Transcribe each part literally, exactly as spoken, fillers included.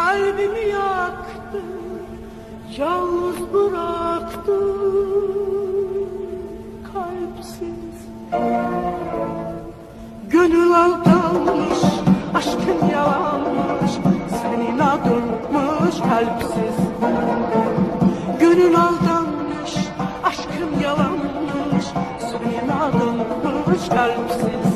kalbimi yaktı, yalnız bıraktı, kalpsiz. Gönül aldanmış, aşkın yalanmış, senin adınmış kalpsiz. Gönül aldanmış, aşkın yalanmış, senin adınmış kalpsiz.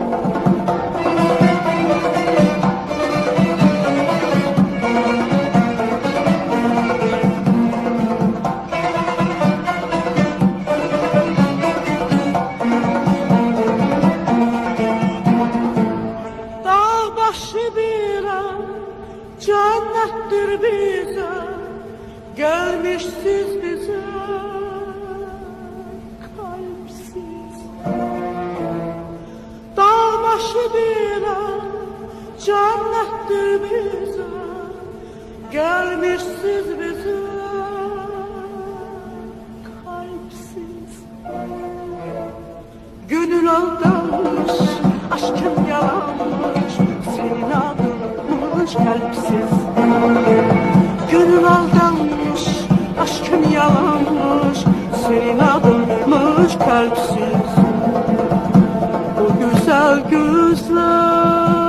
Dağ başı bir an cennettir bize, gelmişsiz bize kalpsiz. Dağ başı bir an cennettir bize, gelmişsiz bize kalpsiz. Gönül aldanmış, aşkın yalanmış, senin adınmış kalpsiz. Gönül aldanmış, aşkın yalanmış, senin adınmış kalpsiz. Bu güzel gözler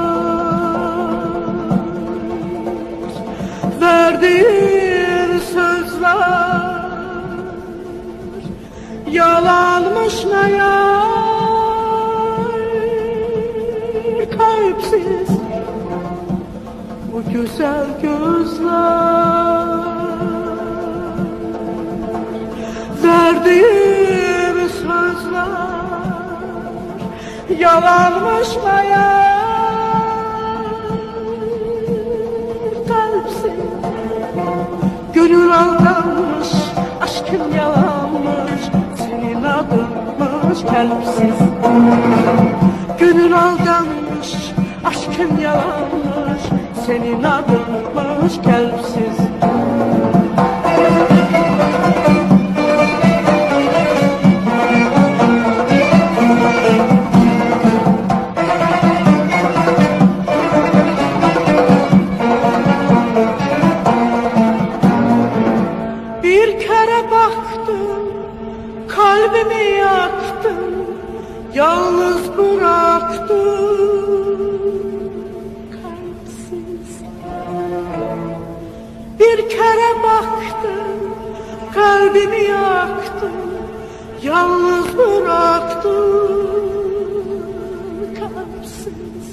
verdiğin sözler yalanmış meğer kalpsiz. Bu güzel gözler verdiğim sözler yalanmış meğer kalpsiz. Gönül aldanmış, aşkın yalanmış, senin adınmış kalpsiz. Gönül aldanmış, aşkın yalanmış, senin adınmış kalpsiz. Bir kere baktım, kalbimi yaktım, yalnız bıraktım kalpsiz. Bir kere baktım, kalbimi yaktım, yalnız bıraktım kalpsiz.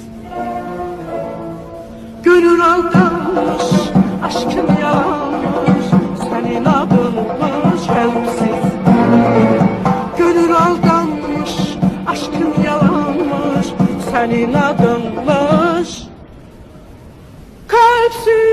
Gönül aldanmış, aşkın yalanmış, senin adınmış kalpsiz. Gönül aldanmış, aşkın yalanmış, senin adınmış kalpsiz.